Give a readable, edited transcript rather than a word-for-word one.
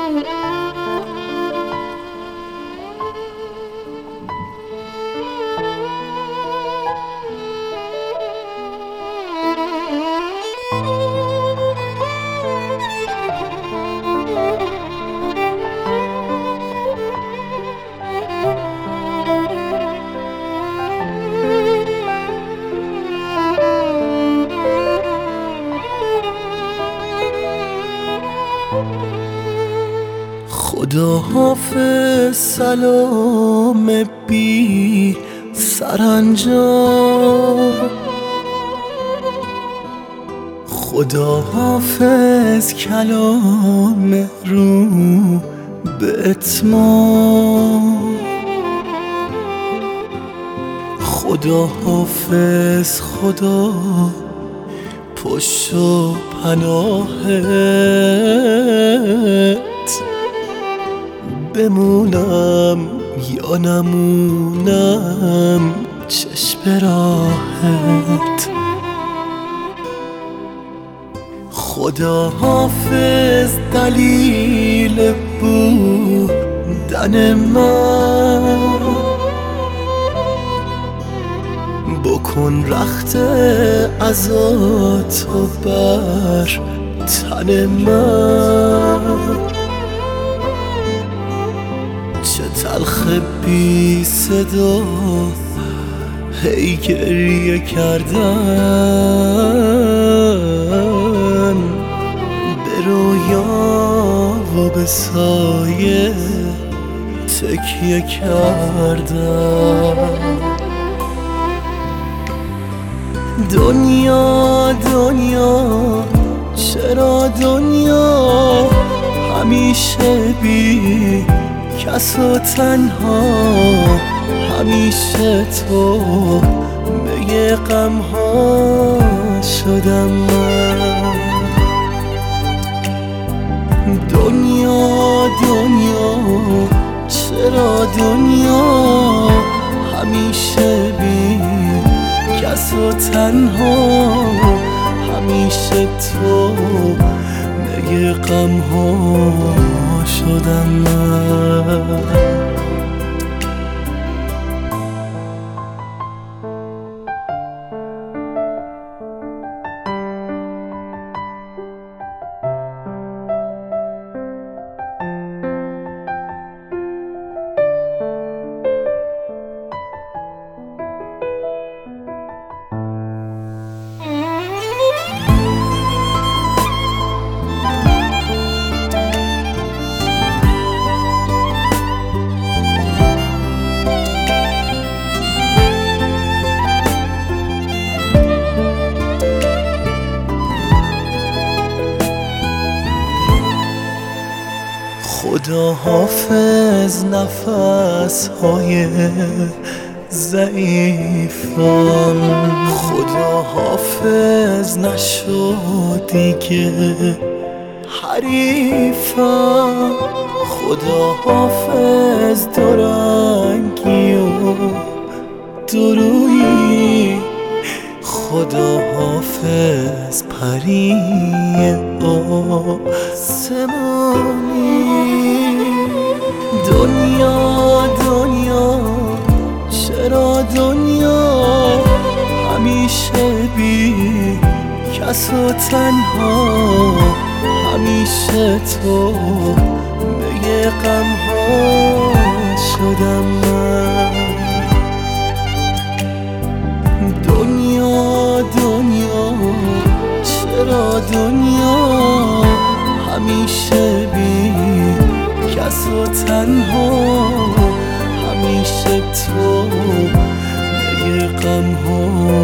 خدا حافظ سلام بی سرانجام، خدا حافظ کلام رو به اتمام، خدا حافظ خدا پشت و پناهت، بمونم یا نمونم چشم راهت. خدا حافظ دلیل بودن من، بکن رخت عزاتو بر تن من، چه تلخ بی صدا هی گریه کردن، به رویا و به سایه تکیه کردن. دنیا دنیا چرا دنیا همیشه بی کس و تنها، همیشه تو می غم ها شدم من. دنیا دنیا چرا دنیا همیشه بی کس و تنها، همیشه تو می غم ها شدم من. خدا حافظ نفس های ضعیفم، خدا حافظ نشو دیگه حریفم، خدا حافظ دورنگی و درویی، خدا حافظ پری آسمانی. دنیا دنیا چرا دنیا همیشه بی کس و تنها، همیشه تو می غم ها شدم من. دنیا دنیا چرا دنیا همیشه بی کس و تنها، همیشه تو می غم ها